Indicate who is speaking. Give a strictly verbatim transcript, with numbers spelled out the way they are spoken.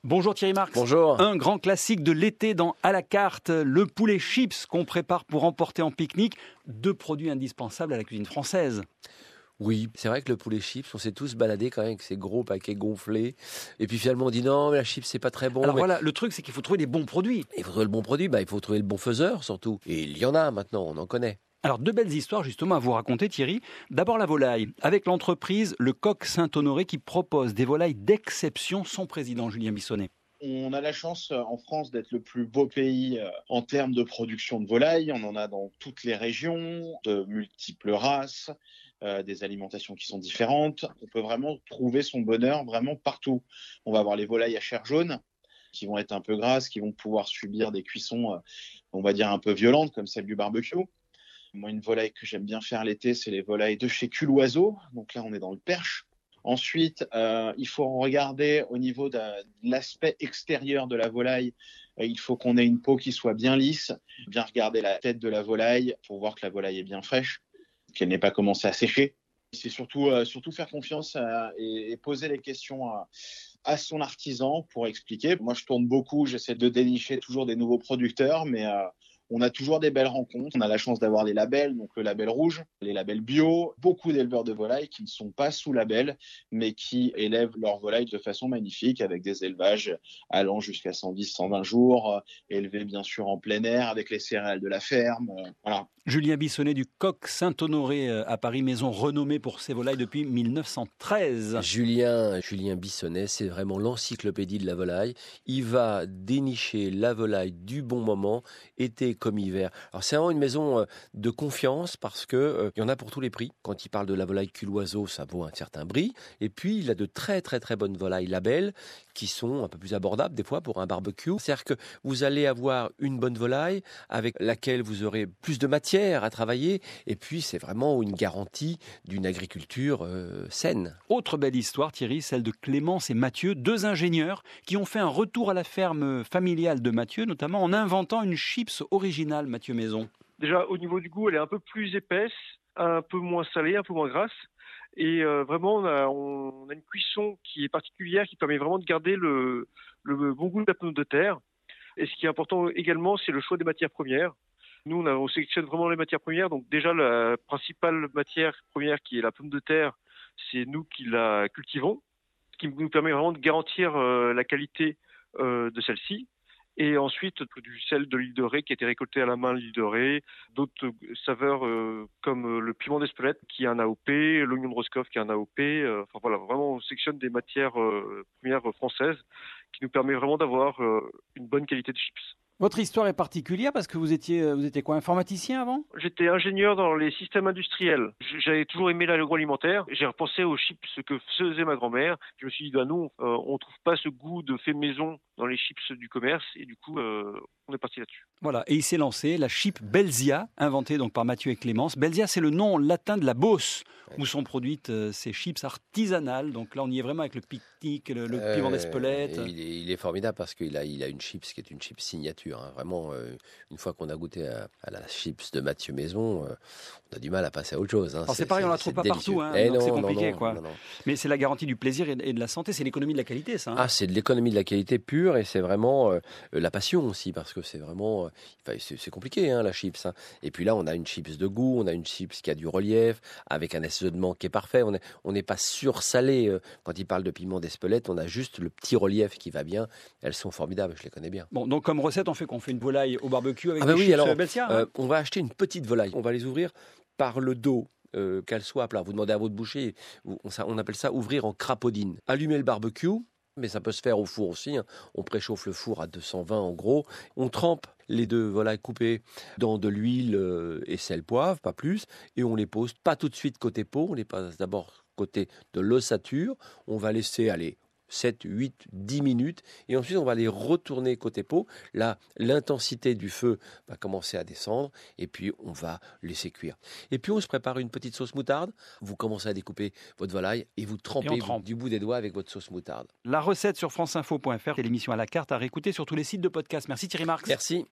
Speaker 1: Bonjour Thierry Marx.
Speaker 2: Bonjour.
Speaker 1: Un grand classique de l'été dans À la carte, le poulet chips qu'on prépare pour emporter en pique-nique. Deux produits indispensables à la cuisine française.
Speaker 2: Oui, c'est vrai que le poulet chips, on s'est tous baladés quand même avec ces gros paquets gonflés. Et puis finalement, on dit non, mais la chips, c'est pas très bon.
Speaker 1: Alors
Speaker 2: mais...
Speaker 1: voilà, le truc, c'est qu'il faut trouver des bons produits.
Speaker 2: Il faut trouver le bon produit, bah, il faut trouver le bon faiseur surtout. Et il y en a maintenant, on en connaît.
Speaker 1: Alors, deux belles histoires justement à vous raconter, Thierry. D'abord la volaille, avec l'entreprise Le Coq Saint-Honoré qui propose des volailles d'exception. Son président, Julien Bissonnet.
Speaker 3: On a la chance en France d'être le plus beau pays en termes de production de volailles. On en a dans toutes les régions, de multiples races, euh, des alimentations qui sont différentes. On peut vraiment trouver son bonheur vraiment partout. On va avoir les volailles à chair jaune qui vont être un peu grasses, qui vont pouvoir subir des cuissons, on va dire, un peu violentes comme celle du barbecue. Moi, une volaille que j'aime bien faire l'été, c'est les volailles de chez Culoiseau. Donc là, on est dans le Perche. Ensuite, euh, il faut regarder au niveau de, de l'aspect extérieur de la volaille. Euh, il faut qu'on ait une peau qui soit bien lisse, bien regarder la tête de la volaille pour voir que la volaille est bien fraîche, qu'elle n'ait pas commencé à sécher. C'est surtout, euh, surtout faire confiance à, et, et poser les questions à, à son artisan pour expliquer. Moi, je tourne beaucoup, j'essaie de dénicher toujours des nouveaux producteurs, mais... Euh, On a toujours des belles rencontres. On a la chance d'avoir les labels, donc le label rouge, les labels bio, beaucoup d'éleveurs de volailles qui ne sont pas sous label, mais qui élèvent leurs volailles de façon magnifique avec des élevages allant jusqu'à cent dix, cent vingt jours, élevés bien sûr en plein air avec les céréales de la ferme. Voilà.
Speaker 1: Julien Bissonnet du Coq Saint-Honoré à Paris, maison renommée pour ses volailles depuis mille neuf cent treize.
Speaker 2: Julien, Julien Bissonnet, c'est vraiment l'encyclopédie de la volaille. Il va dénicher la volaille du bon moment, été comme hiver. Alors c'est vraiment une maison de confiance parce que euh, il y en a pour tous les prix. Quand il parle de la volaille Culoiseau, ça vaut un certain prix. Et puis il a de très très très bonnes volailles label qui sont un peu plus abordables des fois pour un barbecue. C'est-à-dire que vous allez avoir une bonne volaille avec laquelle vous aurez plus de matière à travailler, et puis c'est vraiment une garantie d'une agriculture euh, saine.
Speaker 1: Autre belle histoire, Thierry, celle de Clémence et Mathieu, deux ingénieurs qui ont fait un retour à la ferme familiale de Mathieu, notamment en inventant une chips originale, Mathieu Maison.
Speaker 4: Déjà, au niveau du goût, elle est un peu plus épaisse, un peu moins salée, un peu moins grasse. Et euh, vraiment, on a, on a une cuisson qui est particulière, qui permet vraiment de garder le, le bon goût de la pomme de terre. Et ce qui est important également, c'est le choix des matières premières. Nous, on, a, on sélectionne vraiment les matières premières. Donc déjà, la principale matière première qui est la pomme de terre, c'est nous qui la cultivons, ce qui nous permet vraiment de garantir euh, la qualité euh, de celle-ci. Et ensuite, du sel de l'île de Ré qui a été récolté à la main à l'île de Ré, d'autres saveurs euh, comme le piment d'Espelette qui a un A O P, l'oignon de Roscoff qui a un A O P. Euh, enfin voilà, vraiment, on sélectionne des matières euh, premières françaises qui nous permet vraiment d'avoir euh, une bonne qualité de chips.
Speaker 1: Votre histoire est particulière parce que vous étiez, vous étiez quoi, informaticien avant ?
Speaker 4: J'étais ingénieur dans les systèmes industriels. J'avais toujours aimé l'agroalimentaire. J'ai repensé aux chips, ce que faisait ma grand-mère. Je me suis dit, bah non, euh, on trouve pas ce goût de fait maison dans les chips du commerce. Et du coup, euh, on est parti là-dessus.
Speaker 1: Voilà, et il s'est lancé la chip Belzia, inventée donc par Mathieu et Clémence. Belzia, c'est le nom latin de la Beauce, où sont produites euh, ces chips artisanales. Donc là, on y est vraiment avec le pique-nique, le, le euh, piment d'Espelette.
Speaker 2: Il est, il est formidable parce qu'il a, il a une chips qui est une chips signature. Hein. Vraiment, euh, une fois qu'on a goûté à, à la chips de Mathieu Maison, euh, on a du mal à passer à autre chose. Hein.
Speaker 1: Alors c'est, c'est pareil, on ne la trouve pas
Speaker 2: délicieux.
Speaker 1: partout, hein,
Speaker 2: eh
Speaker 1: donc
Speaker 2: non,
Speaker 1: c'est compliqué.
Speaker 2: Non, non,
Speaker 1: quoi.
Speaker 2: Non, non.
Speaker 1: Mais c'est la garantie du plaisir et de la santé, c'est l'économie de la qualité, ça. Hein.
Speaker 2: Ah, c'est de l'économie de la qualité pure et c'est vraiment euh, la passion aussi, parce que c'est vraiment... Euh, enfin, c'est, c'est compliqué, hein, la chips. Hein. Et puis là, on a une chips de goût, on a une chips qui a du relief, avec un assaisonnement qui est parfait. On n'est on est pas sursalé. Euh, quand il parle de piment d'Espelette, on a juste le petit relief qui va bien. Elles sont formidables, je les connais bien.
Speaker 1: Bon, donc comme recette, on fait qu'on fait une volaille au barbecue avec
Speaker 2: ah bah
Speaker 1: des
Speaker 2: oui,
Speaker 1: chips
Speaker 2: alors,
Speaker 1: Belzia.
Speaker 2: euh,
Speaker 1: hein.
Speaker 2: On va acheter une petite volaille. On va les ouvrir par le dos. Euh, qu'elle soit à plat. Vous demandez à votre boucher, on, on appelle ça ouvrir en crapaudine. Allumer le barbecue, mais ça peut se faire au four aussi. Hein. On préchauffe le four à deux cent vingt en gros. On trempe les deux volailles coupées dans de l'huile euh, et sel, poivre, pas plus. Et on les pose pas tout de suite côté peau. On les passe d'abord côté de l'ossature. On va laisser aller sept, huit, dix minutes. Et ensuite, on va les retourner côté peau. Là, l'intensité du feu va commencer à descendre. Et puis, on va laisser cuire. Et puis, on se prépare une petite sauce moutarde. Vous commencez à découper votre volaille et vous trempez vous, du bout des doigts avec votre sauce moutarde.
Speaker 1: La recette sur franceinfo point f r et l'émission à la carte à réécouter sur tous les sites de podcast. Merci Thierry Marx.
Speaker 2: Merci.